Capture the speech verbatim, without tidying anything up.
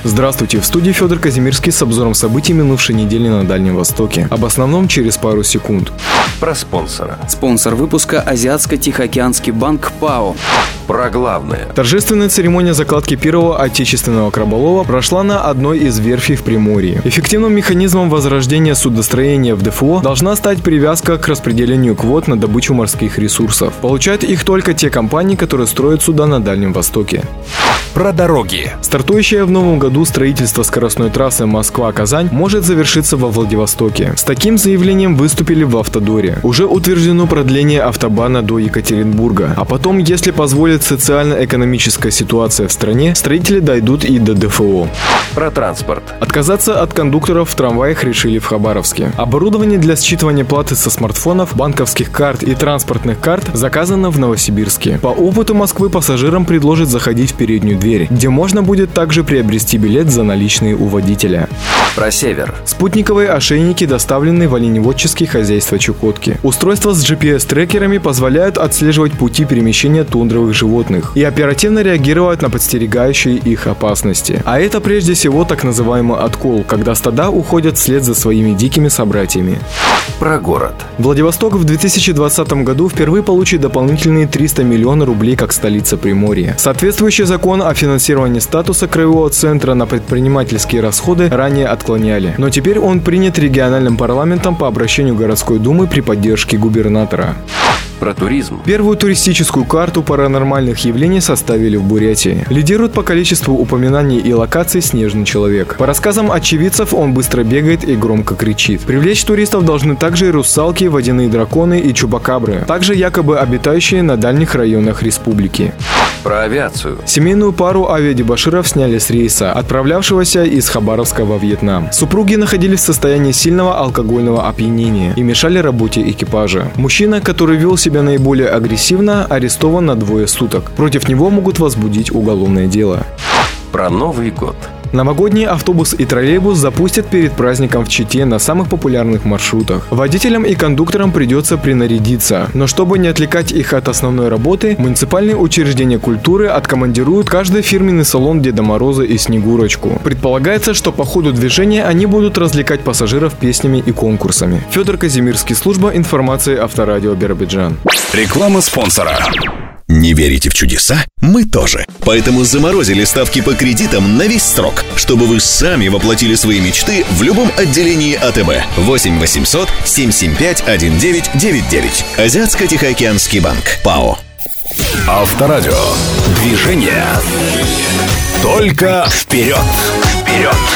Здравствуйте, в студии Федор Казимирский с обзором событий минувшей недели на Дальнем Востоке. Об основном через пару секунд. Про спонсора. Спонсор выпуска – Азиатско-Тихоокеанский банк ПАО. Про главное. Торжественная церемония закладки первого отечественного краболова прошла на одной из верфей в Приморье. Эффективным механизмом возрождения судостроения в ДФО должна стать привязка к распределению квот на добычу морских ресурсов. Получают их только те компании, которые строят суда на Дальнем Востоке. Про дороги. Стартующее в новом году строительство скоростной трассы Москва-Казань может завершиться во Владивостоке. С таким заявлением выступили в Автодоре. Уже утверждено продление автобана до Екатеринбурга. А потом, если позволит социально-экономическая ситуация в стране, строители дойдут и до ДФО. Про транспорт. Отказаться от кондукторов в трамваях решили в Хабаровске. Оборудование для считывания платы со смартфонов, банковских карт и транспортных карт заказано в Новосибирске. По опыту Москвы пассажирам предложат заходить в переднюю дверь, где можно будет также приобрести билет за наличные у водителя. Про север. Спутниковые ошейники доставлены в оленеводческие хозяйства Чукотки. Устройства с джи пи эс-трекерами позволяют отслеживать пути перемещения тундровых животных и оперативно реагировать на подстерегающие их опасности. А это прежде всего так называемый откол, когда стада уходят вслед за своими дикими собратьями. Про город. Владивосток в две тысячи двадцатом году впервые получит дополнительные триста миллионов рублей как столица Приморья. Соответствующий закон о финансировании статуса краевого центра на предпринимательские расходы ранее отклоняли. Но теперь он принят региональным парламентом по обращению городской думы при поддержке губернатора. Про туризм. Первую туристическую карту паранормальных явлений составили в Бурятии. Лидирует по количеству упоминаний и локаций снежный человек. По рассказам очевидцев, он быстро бегает и громко кричит. Привлечь туристов должны также и русалки, водяные драконы и чупакабры, также якобы обитающие на дальних районах республики. Про авиацию. Семейную пару авиадебоширов сняли с рейса, отправлявшегося из Хабаровска во Вьетнам. Супруги находились в состоянии сильного алкогольного опьянения и мешали работе экипажа. Мужчина, который вел себя наиболее агрессивно, арестован на двое суток. Против него могут возбудить уголовное дело. Про Новый год. Новогодний автобус и троллейбус запустят перед праздником в Чите на самых популярных маршрутах. Водителям и кондукторам придется принарядиться, но чтобы не отвлекать их от основной работы, муниципальные учреждения культуры откомандируют каждый фирменный салон Деда Мороза и Снегурочку. Предполагается, что по ходу движения они будут развлекать пассажиров песнями и конкурсами. Федор Казимирский, служба информации Авторадио Биробиджан. Реклама спонсора. Не верите в чудеса? Мы тоже. Поэтому заморозили ставки по кредитам на весь срок, чтобы вы сами воплотили свои мечты в любом отделении а тэ бэ. восемь восемьсот семь семь пять один девять девять девять. Азиатско-Тихоокеанский банк. ПАО. Авторадио. Движение. Только вперед. Вперед.